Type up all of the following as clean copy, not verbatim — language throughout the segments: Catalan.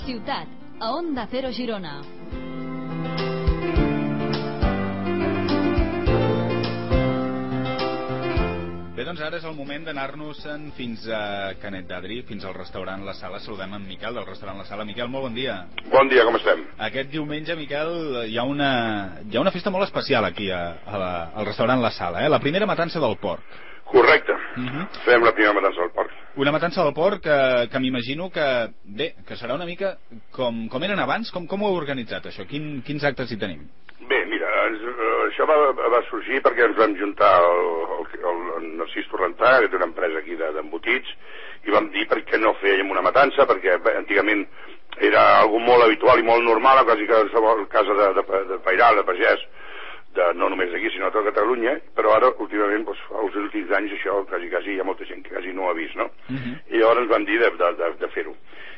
ciutat, a Onda Cero Girona. Bé, doncs ara és el moment d'anar-nos-en fins a Canet d'Adri, fins al restaurant La Sala. Saludem en Miquel del restaurant La Sala. Miquel, molt bon dia. Bon dia, com estem? Aquest diumenge, Miquel, hi ha una festa molt especial aquí al restaurant La Sala, La primera matança del porc. Correcte. Fem la primera matança del porc. Una matança del porc que m'imagino que serà una mica com eren abans. Com ho heu organitzat, això? Quins actes hi tenim? Bé, mira, això va sorgir perquè ens vam juntar el Narcís Torrentà, que té una empresa aquí d'embotits, i vam dir per què no fèiem una matança, perquè antigament era algo molt habitual i molt normal a quasi qualsevol casa de pairal, de pagès, no només aquí, sinó a tota Catalunya, però ara, últimament, als últims anys, això quasi hi ha molta gent que quasi no ho ha vist, no? I llavors ens van dir de fer-ho.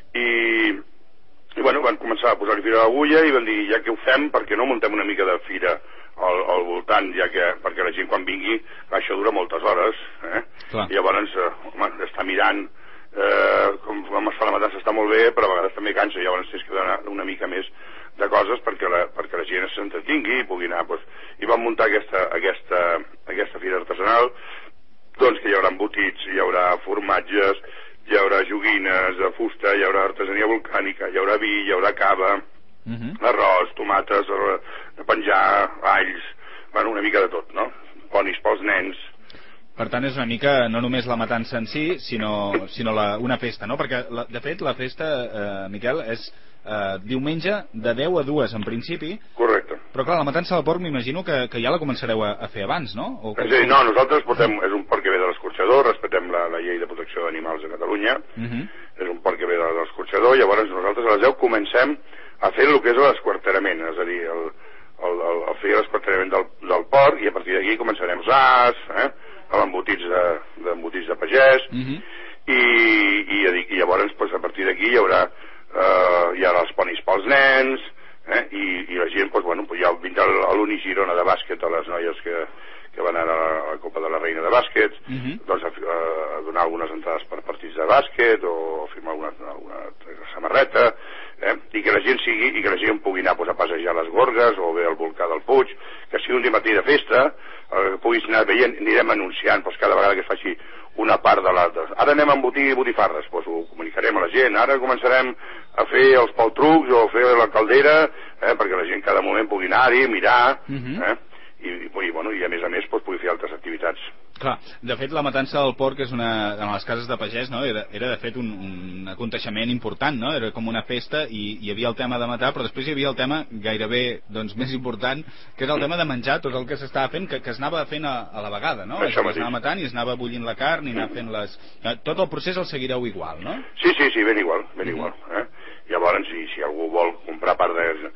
I bueno, van començar a posar-hi fira a l'agulla i van dir, ja que ho fem, per què no muntem una mica de fira al voltant, perquè la gent quan vingui, això dura moltes hores, I llavors, està mirant com es fa la matança, està molt bé, però a vegades també cansa, llavors tens que donar una mica més de coses perquè la gent s'entretingui i pugui anar, i vam muntar aquesta fira artesanal, doncs que hi haurà embotits, hi haurà formatges, hi haurà joguines de fusta, hi haurà artesania volcànica, hi haurà vi, hi haurà cava, arròs, tomates, penjar, alls, bueno, una mica de tot, no? Ponis pels nens. Per tant, és una mica, no només la matança en si, sinó una festa, no? Perquè, de fet, la festa, Miquel, és diumenge de 10 a 2 en principi. Correcte. Però clar, la matança del porc m'imagino que ja la començareu a fer abans, no? És a dir, no, nosaltres és un porc que ve de l'escorxador, respetem la llei de protecció d'animals de Catalunya, és un porc que ve de l'escorxador, llavors nosaltres a les 10 comencem a fer el que és l'esquarterament, és a dir, el fer l'esquarterament del porc, i a partir d'aquí començarem els as, embotits de pagès, i llavors a partir d'aquí hi haurà els ponis pels nens, i la gent, ja vindrà a l'Unigirona de bàsquet, a les noies que van anar a la Copa de la Reina de bàsquet, doncs a donar algunes entrades per partits de bàsquet o firmar alguna samarreta, i que la gent pugui anar a passejar les gorgues o bé al volcà del Puig, que sigui un matí de festa, puguis anar veient, anirem anunciant cada vegada que es faci una part de l'altra. Ara anem a embotir botifarres, ho comunicarem a la gent, ara començarem a fer els paltrucs o a fer la caldera, perquè la gent cada moment pugui anar-hi, mirar, i a més pugui fer altres activitats. Clar, de fet la matança del porc és en les cases de pagès, no? Era de fet un aconteixement important, no? Era com una festa i hi havia el tema de matar, però després hi havia el tema gairebé més important, que és el tema de menjar tot el que s'estava fent, que es anava fent a la vegada, no? Es anava matant i es anava bullint la carn i anava fent tot el procés el seguireu igual, no? Sí, ben igual. Llavors, si algú vol comprar part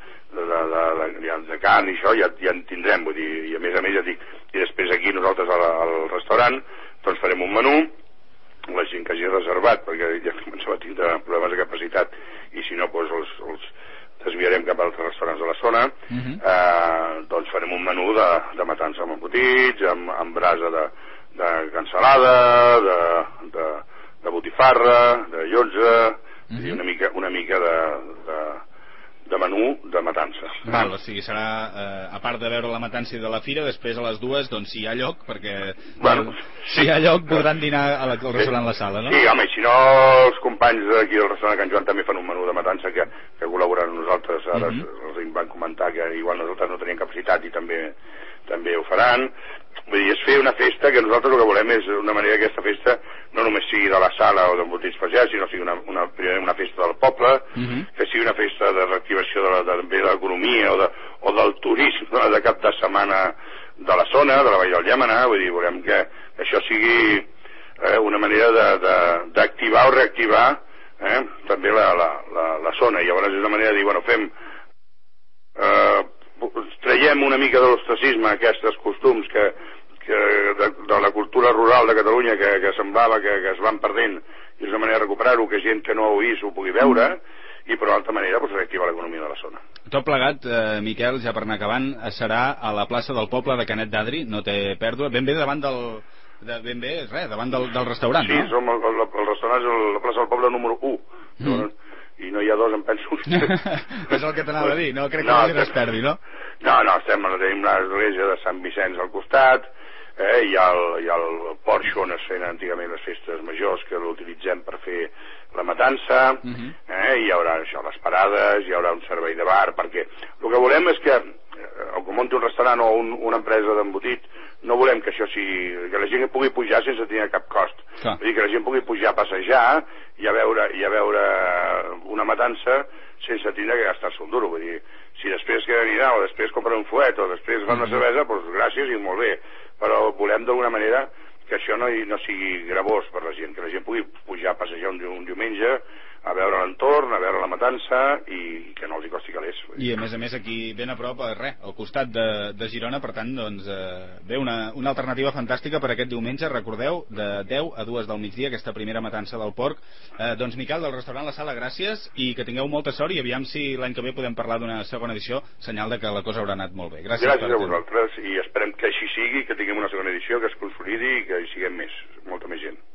de carn i això, ja en tindrem, vull dir, i a més ja dic, i després aquí nosaltres al restaurant doncs farem un menú, la gent que hagi reservat, perquè ja comencem a tindre problemes de capacitat, i si no, doncs els desviarem cap a altres restaurants de la zona, doncs farem un menú de matança amb embotits, amb brasa de cansalada, de botifarra, de llotja, i una mica de menú de matança. Val, o sigui, serà, a part de veure la matança i de la fira, després a les 2, doncs si hi ha lloc, perquè si hi ha lloc podran dinar al restaurant La Sala, no? Sí, home, i si no, els companys d'aquí del restaurant Can Joan també fan un menú de matança que col·laboren amb nosaltres, ara els van comentar que igual nosaltres no tenien capacitat i també ho faran. Vull dir, és fer una festa que nosaltres el que volem és una manera que aquesta festa no només sigui de la sala o d'embotits pagès, sinó sigui una festa del poble, que sigui una festa de reactivació de l'economia o del turisme de cap de setmana de la zona, de la Vall del Llémena. Vull dir, volem que això sigui una manera d'activar o reactivar també la zona. I llavors és una manera de dir, bueno, traiem una mica de l'ostracisme aquests costums de la cultura rural de Catalunya que semblava que es van perdent, i és una manera de recuperar-ho, que gent que no ho ha vist ho pugui veure, i per una altra manera reactivar l'economia de la zona. Tot plegat, Miquel, ja per anar acabant, serà a la plaça del poble de Canet d'Adri, no té pèrdua, ben bé davant davant del restaurant, sí, no? Sí, el restaurant és la plaça del poble número 1. i no hi ha dos, em penso. És el que t'anava a dir, no crec que no es perdi, no? No, tenim l'església de Sant Vicenç al costat, hi ha el porxo on es feien antigament les festes majors, que l'utilitzem per fer la matança, hi haurà això, les parades, hi haurà un servei de bar, perquè el que volem és que o que munti un restaurant o una empresa d'embotit, no volem que això sigui, que la gent pugui pujar sense tenir cap cost. Vull dir, que la gent pugui pujar a passejar i a veure una matança sense tenir que gastar-se un duro. Vull dir, si després queden dinar o després compren un fuet o després fan una cervesa, doncs gràcies i molt bé. Però volem d'alguna manera que això no sigui gravós per la gent, que la gent pugui pujar a passejar un diumenge, a veure l'entorn, a veure la matança i que no els hi costi calés. I a més aquí ben a prop, al costat de Girona, per tant, doncs, ve una alternativa fantàstica per aquest diumenge, recordeu, de 10 a 2 del migdia, aquesta primera matança del porc. Doncs Miquel, del restaurant La Sala, gràcies i que tingueu molta sort i aviam si l'any que ve podem parlar d'una segona edició, senyal de que la cosa haurà anat molt bé. Gràcies a vosaltres i esperem que així sigui, que tinguem una segona edició, que es consolidi i que hi siguem molta més gent.